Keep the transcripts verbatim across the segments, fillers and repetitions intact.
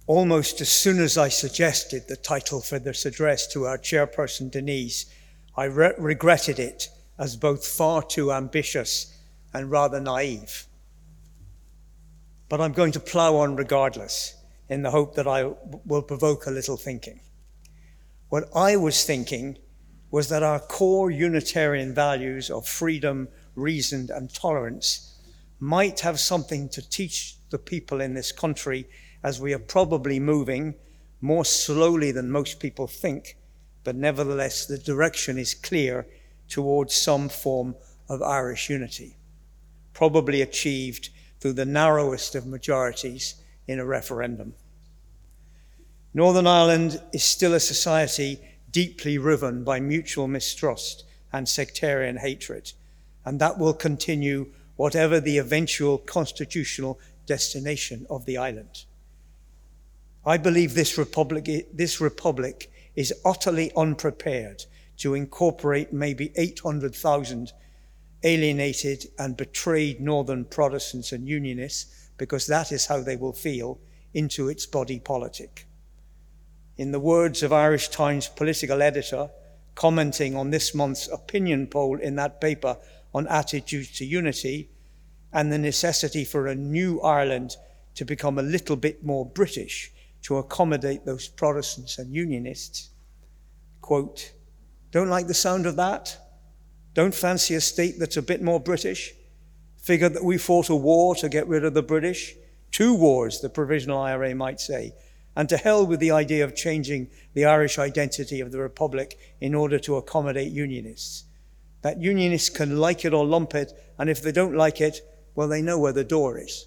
Almost as soon as I suggested the title for this address to our chairperson, Denise, I re- regretted it as both far too ambitious and rather naive. But I'm going to plough on regardless, in the hope that I w- will provoke a little thinking. What I was thinking was that our core Unitarian values of freedom, reason, and tolerance might have something to teach the people in this country, as we are probably moving more slowly than most people think, but nevertheless the direction is clear towards some form of Irish unity, probably achieved through the narrowest of majorities in a referendum. Northern Ireland is still a society deeply riven by mutual mistrust and sectarian hatred, and that will continue whatever the eventual constitutional destination of the island. I believe this republic, this republic is utterly unprepared to incorporate maybe eight hundred thousand alienated and betrayed Northern Protestants and Unionists, because that is how they will feel, into its body politic. In the words of Irish Times political editor, commenting on this month's opinion poll in that paper on attitudes to unity and the necessity for a new Ireland to become a little bit more British to accommodate those Protestants and Unionists, quote, "Don't like the sound of that? Don't fancy a state that's a bit more British? Figure that we fought a war to get rid of the British? Two wars, the Provisional I R A might say. And to hell with the idea of changing the Irish identity of the Republic in order to accommodate Unionists. That Unionists can like it or lump it, and if they don't like it, well, they know where the door is."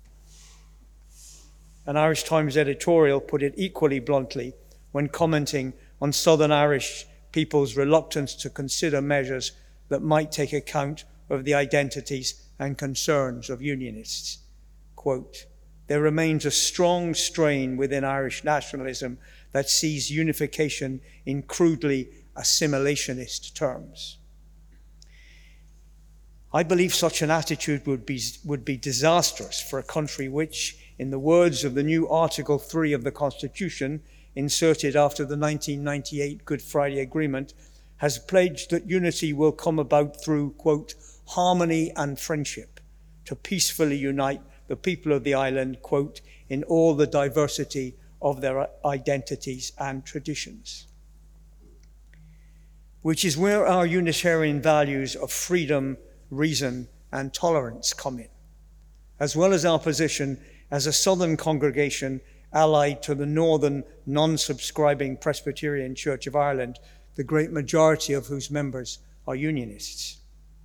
An Irish Times editorial put it equally bluntly when commenting on Southern Irish people's reluctance to consider measures that might take account of the identities and concerns of Unionists. Quote, "There remains a strong strain within Irish nationalism that sees unification in crudely assimilationist terms." I believe such an attitude would be, would be disastrous for a country which, in the words of the new Article three of the Constitution, inserted after the nineteen ninety-eight Good Friday Agreement, has pledged that unity will come about through, quote, "harmony and friendship, to peacefully unite the people of the island," quote, "in all the diversity of their identities and traditions." Which is where our Unitarian values of freedom, reason, and tolerance come in, as well as our position as a Southern congregation allied to the Northern non-subscribing Presbyterian Church of Ireland, the great majority of whose members are Unionists.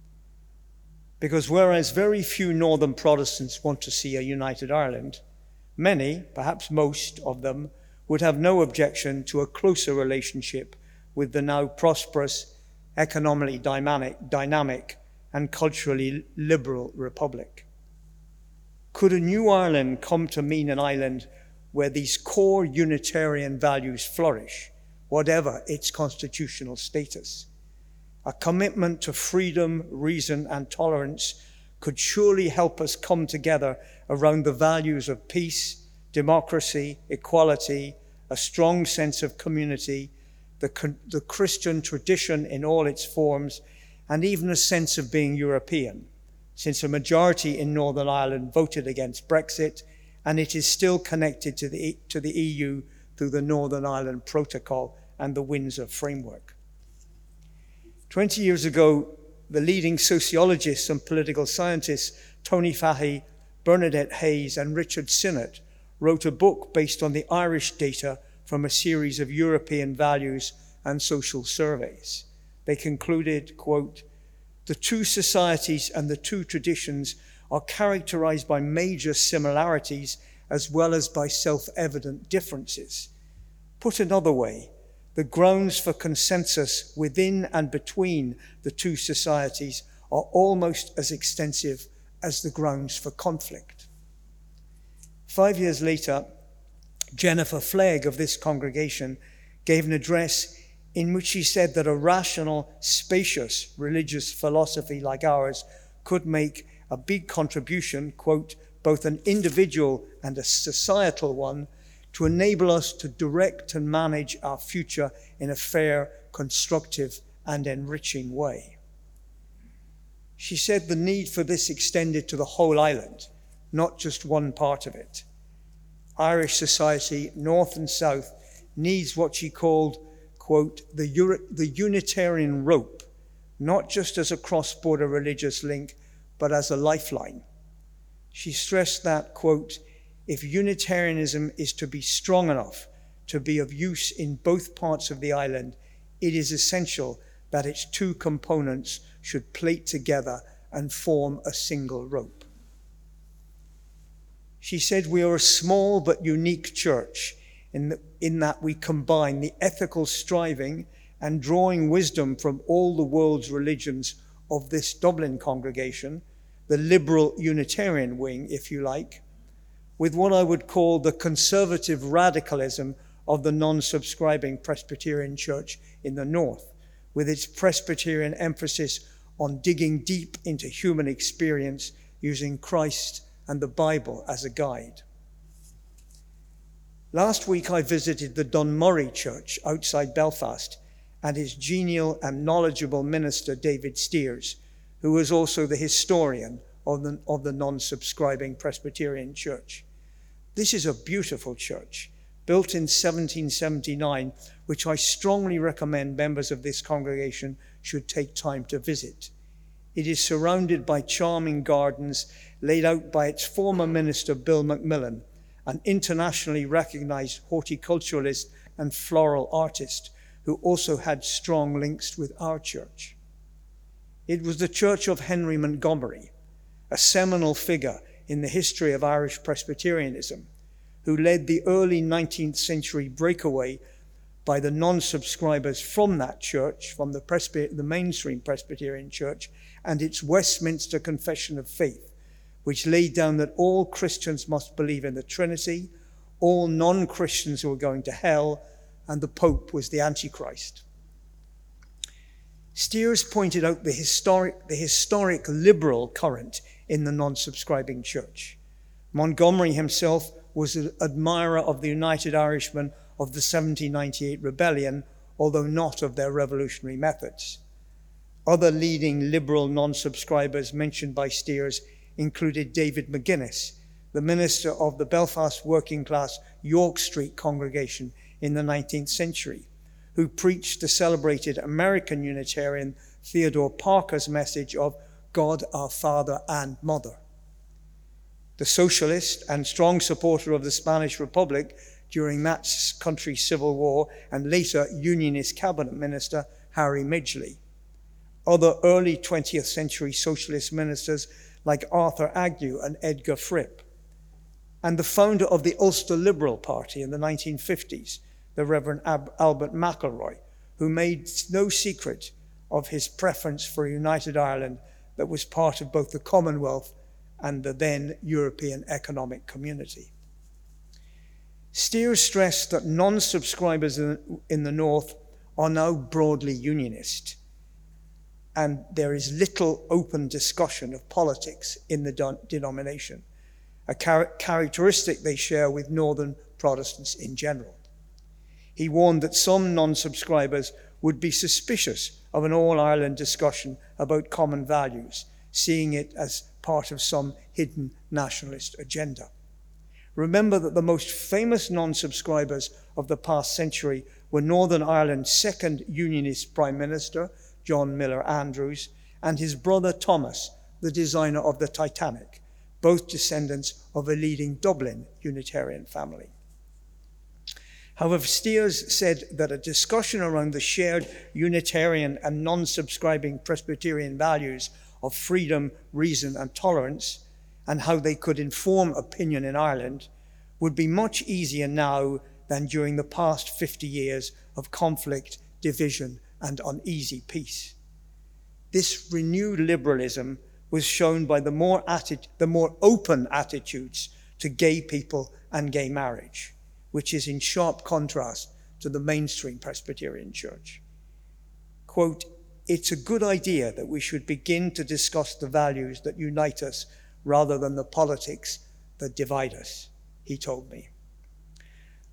Because whereas very few Northern Protestants want to see a united Ireland, many, perhaps most of them, would have no objection to a closer relationship with the now prosperous, economically dynamic, dynamic and culturally liberal republic. Could a new Ireland come to mean an island where these core Unitarian values flourish, whatever its constitutional status? A commitment to freedom, reason, and tolerance could surely help us come together around the values of peace, democracy, equality, a strong sense of community, the, the Christian tradition in all its forms, and even a sense of being European, since a majority in Northern Ireland voted against Brexit, and it is still connected to the, to the E U through the Northern Ireland Protocol and the Windsor Framework. Twenty years ago, the leading sociologists and political scientists, Tony Fahey, Bernadette Hayes, and Richard Sinnott, wrote a book based on the Irish data from a series of European values and social surveys. They concluded, quote, "The two societies and the two traditions are characterized by major similarities as well as by self-evident differences. Put another way, the grounds for consensus within and between the two societies are almost as extensive as the grounds for conflict." Five years later, Jennifer Flegg of this congregation gave an address in which she said that a rational, spacious religious philosophy like ours could make a big contribution, quote, "both an individual and a societal one, to enable us to direct and manage our future in a fair, constructive, and enriching way. She said the need for this extended to the whole island, not just one part of it. Irish society, north and south, needs what she called, quote, the, Euro- the Unitarian rope, not just as a cross-border religious link, but as a lifeline. She stressed that, quote, if Unitarianism is to be strong enough to be of use in both parts of the island, it is essential that its two components should plait together and form a single rope. She said we are a small but unique church in, the, in that we combine the ethical striving and drawing wisdom from all the world's religions of this Dublin congregation, the liberal Unitarian wing, if you like, with what I would call the conservative radicalism of the non-subscribing Presbyterian Church in the north, with its Presbyterian emphasis on digging deep into human experience using Christ and the Bible as a guide. Last week I visited the Dunmurry Church outside Belfast and his genial and knowledgeable minister David Steers, who was also the historian of the, of the non-subscribing Presbyterian Church. This is a beautiful church, built in seventeen seventy-nine, which I strongly recommend members of this congregation should take time to visit. It is surrounded by charming gardens laid out by its former minister, Bill Macmillan, an internationally recognized horticulturalist and floral artist who also had strong links with our church. It was the church of Henry Montgomery, a seminal figure in the history of Irish Presbyterianism, who led the early nineteenth century breakaway by the non-subscribers from that church, from the, Presby- the mainstream Presbyterian Church, and its Westminster Confession of Faith, which laid down that all Christians must believe in the Trinity, all non-Christians were going to hell, and the Pope was the Antichrist. Steers pointed out the historic, the historic liberal current in the non-subscribing church. Montgomery himself was an admirer of the United Irishmen of the seventeen ninety-eight rebellion, although not of their revolutionary methods. Other leading liberal non-subscribers mentioned by Steers included David McGuinness, the minister of the Belfast working class York Street congregation in the nineteenth century, who preached the celebrated American Unitarian Theodore Parker's message of God our Father and Mother. The socialist and strong supporter of the Spanish Republic during that country's civil war and later Unionist cabinet minister Harry Midgley. Other early twentieth century socialist ministers like Arthur Agnew and Edgar Fripp. And the founder of the Ulster Liberal Party in the nineteen fifties, the Reverend Ab- Albert McElroy, who made no secret of his preference for a united Ireland that was part of both the Commonwealth and the then European Economic Community. Steers stressed that non-subscribers in the North are now broadly unionist, and there is little open discussion of politics in the de- denomination, a char- characteristic they share with Northern Protestants in general. He warned that some non-subscribers would be suspicious of an all-Ireland discussion about common values, seeing it as part of some hidden nationalist agenda. Remember that the most famous non-subscribers of the past century were Northern Ireland's second Unionist Prime Minister, John Miller Andrews, and his brother Thomas, the designer of the Titanic, both descendants of a leading Dublin Unitarian family. However, Steers said that a discussion around the shared Unitarian and non-subscribing Presbyterian values of freedom, reason, and tolerance, and how they could inform opinion in Ireland, would be much easier now than during the past fifty years of conflict, division, and uneasy peace. This renewed liberalism was shown by the more, atti- the more open attitudes to gay people and gay marriage, which is in sharp contrast to the mainstream Presbyterian Church. Quote, "It's a good idea that we should begin to discuss the values that unite us rather than the politics that divide us," he told me.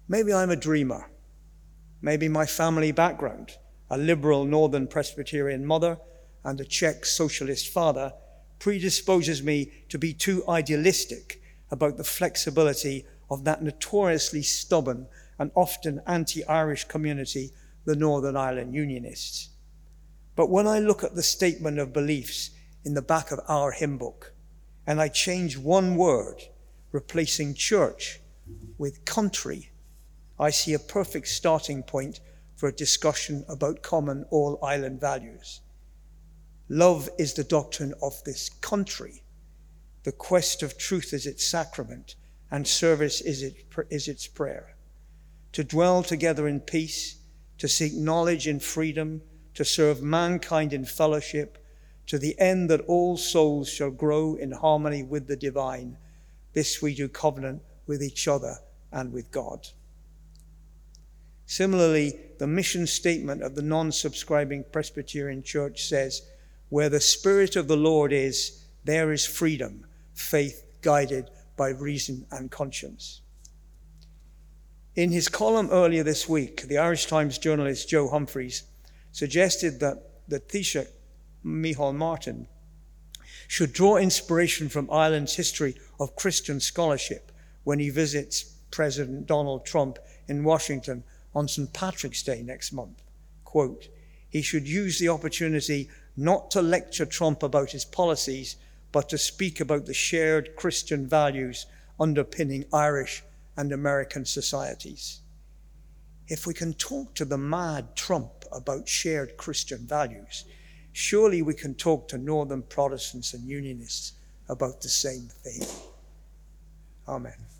Maybe I'm a dreamer. Maybe my family background, a liberal Northern Presbyterian mother and a Czech socialist father, predisposes me to be too idealistic about the flexibility of that notoriously stubborn and often anti-Irish community, the Northern Ireland Unionists. But when I look at the statement of beliefs in the back of our hymn book, and I change one word, replacing church with country, I see a perfect starting point for a discussion about common all-island values. Love is the doctrine of this country. The quest of truth is its sacrament, and service is, it, is its prayer. To dwell together in peace, to seek knowledge in freedom, to serve mankind in fellowship, to the end that all souls shall grow in harmony with the divine. This we do covenant with each other and with God. Similarly, the mission statement of the non-subscribing Presbyterian Church says, where the Spirit of the Lord is, there is freedom, faith guided by reason and conscience. In his column earlier this week, the Irish Times journalist Joe Humphreys suggested that the Taoiseach, Micheál Martin, should draw inspiration from Ireland's history of Christian scholarship when he visits President Donald Trump in Washington on Saint Patrick's Day next month. Quote, he should use the opportunity not to lecture Trump about his policies, but to speak about the shared Christian values underpinning Irish and American societies. If we can talk to the mad Trump about shared Christian values, surely we can talk to Northern Protestants and Unionists about the same thing. Amen.